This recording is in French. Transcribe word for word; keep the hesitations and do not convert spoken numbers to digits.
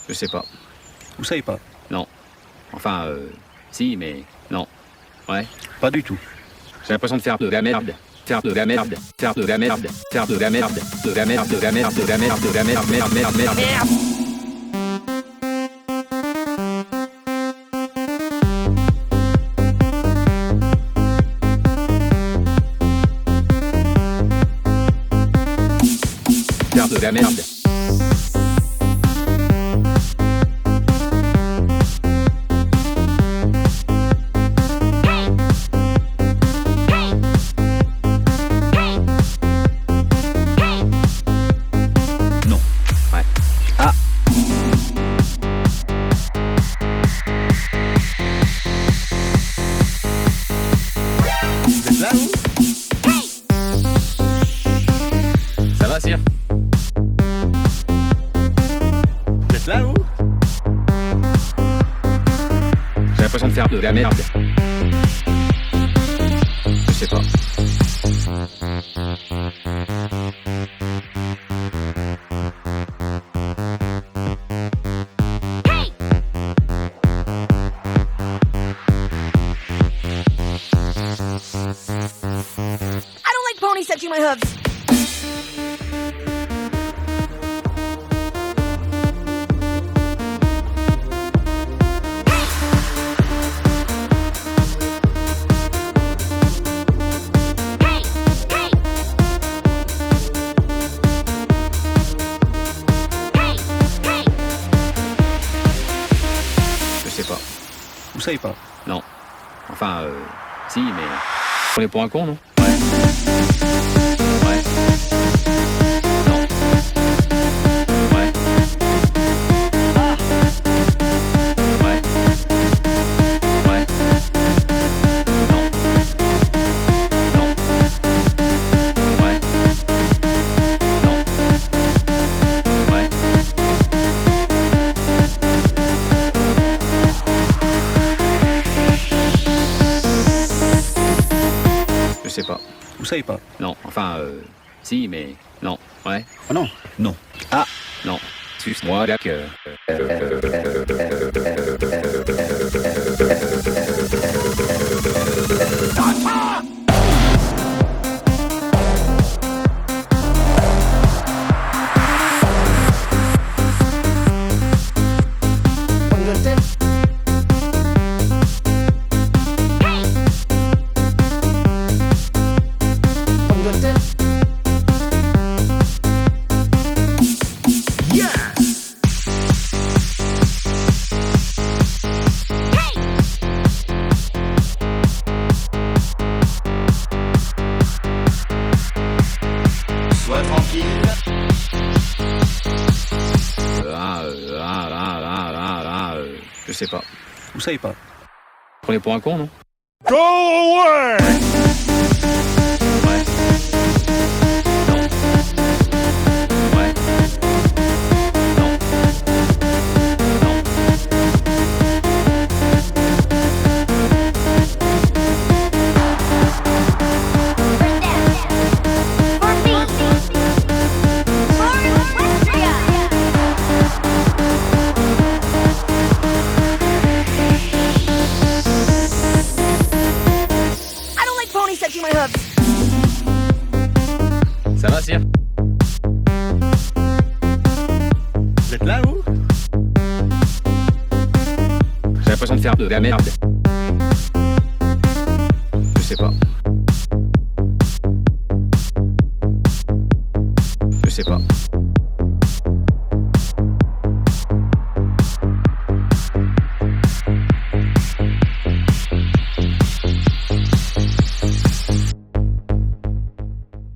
Je sais pas. Vous savez pas? Non. Enfin, euh... si, mais... non. Ouais. Pas du tout. J'ai l'impression de faire de la merde. Faire de la merde. Faire de la merde. Faire de la merde. De la merde. De la merde. De la merde. De la merde. Merde, merde, merde, merde. Faire de la merde. Non. Ouais. Ah. Vous êtes là, vous? Ça va, Sire? Vous êtes là, vous? J'ai l'impression de faire de la merde. Je sais pas. I don't like ponies touching my hooves. Je sais pas. Vous savez pas? Non. Enfin, euh... si, mais... On est pour un con, non? Ouais. Ouais. Non. Ouais. Ah. Ouais. Ouais. Non. Non. Ouais. Non. Ouais. Je sais pas. Vous savez pas? Non. Enfin, euh... si, mais... non. Ouais. Ah non. Non. Ah. Non. Suce-moi la queue. Sois tranquille. Euh, ah, euh, ah, ah, ah, ah, ah, euh, je sais pas. Vous savez pas? On est pour un con, non? Go away! Ouais. Non. Ouais. Non. Non. For me. For Equestria. I don't like ponies touching my hooves. Ça va, Sire? Vous êtes là, vous? J'ai l'impression de faire de la merde. Je sais pas. Je sais pas.